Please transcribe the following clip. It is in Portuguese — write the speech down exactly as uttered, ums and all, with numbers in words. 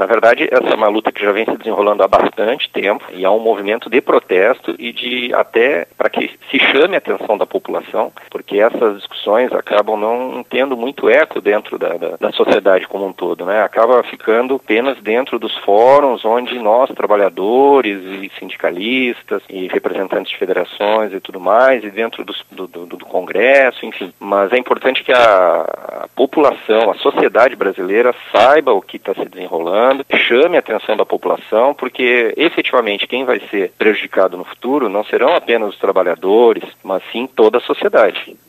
Na verdade, essa é uma luta que já vem se desenrolando há bastante tempo e há um movimento de protesto e de até para que se chame a atenção da população, porque essas discussões acabam não tendo muito eco dentro da, da, da sociedade como um todo, né? Acaba ficando apenas dentro dos fóruns onde nós, trabalhadores e sindicalistas e representantes de federações e tudo mais, e dentro dos, do, do, do Congresso, enfim. Mas é importante que a, a população, a sociedade brasileira saiba o que está se desenrolando, chame a atenção da população, porque efetivamente quem vai ser prejudicado no futuro não serão apenas os trabalhadores, mas sim toda a sociedade.